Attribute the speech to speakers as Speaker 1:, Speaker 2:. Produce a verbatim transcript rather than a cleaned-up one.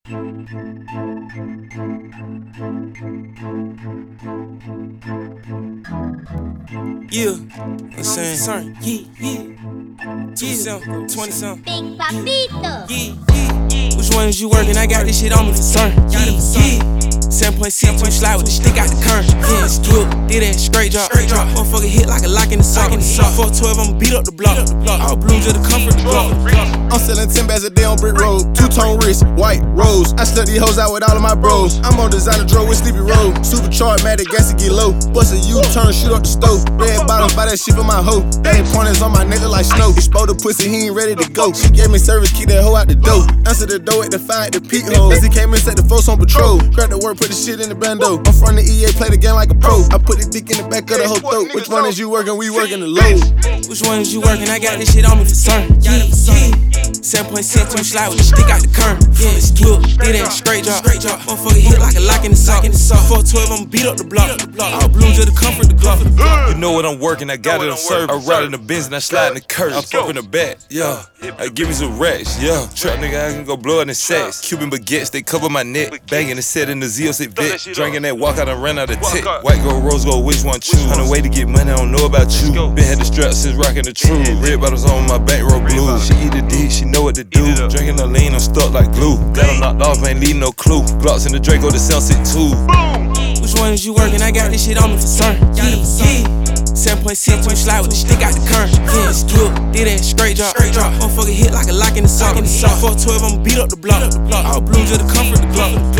Speaker 1: Yeah, I'm saying, sorry, yeah, yeah, two something, twenty something,
Speaker 2: Big Papito.
Speaker 1: yeah, yeah. Which one is you working? I got this shit on me for certain. Yeah, yeah. seven point six, two slide with the stick out the current. Yeah, it's cute, did that straight drop, straight drop. Motherfucker hit like a lock in the socket. four twelve, I'ma beat up the block. All blue just to comfort the block.
Speaker 3: I'm selling ten bags a day on Brick Road. Two-tone wrist, white rose. I stuck these hoes out with all of my bros. I'm on designer drove with Sleepy Road. Supercharged, mad at gas to get low. Bust a U-turn, shoot up the stove. Red bottoms, buy that shit for my hoe. They ain't pointers on my neck look like snow. Explode the pussy, he ain't ready to go. She gave me service, keep that hoe out the door. Answer the door at the fire at the peak hole. As he came in, set the folks on patrol. Grab the work, put the shit in the bando. I'm from the E A, play the game like a pro. I put the dick in the back of the whole throat. Which one is you working? We working the load.
Speaker 1: Which one is you working? I got this shit on me for certain. Yeah, yeah. seven point six, two slide with the stick out the current. Yeah, it's cute, did that straight drop. Motherfucker hit like a lock in the socket. four twelve, I'ma beat up the block. All blue just to comfort the block.
Speaker 4: You know what I'm working, I got it on service. I ride in the Benz and I slide in the curve. I fuck in the back, yeah. I give me some racks, yeah. Trap nigga, I can go blow in the sacks. Cuban baguettes, they cover my neck. Banging the set in the Z O C vet. Drinking that walk out and ran out of tech. White gold, rose gold, which one choose? On the way to get money, I don't know about you. Been had the straps since rocking the truth. Red bottles on my bankroll blue. She eat the dick, she know what to do. Drinking the lean, I'm stuck like glue. Got them knocked off, ain't leave no clue. Glocks in the Draco, the Sunset too.
Speaker 1: Which one is you working? I got this shit on me for certain. Yeah, yeah. seven point six, two slide with the stick out the current. Yeah, it's cute, did that straight drop. Motherfucker hit like a lock in the socket. four twelve, I'ma beat up the block. All blue just to comfort the block.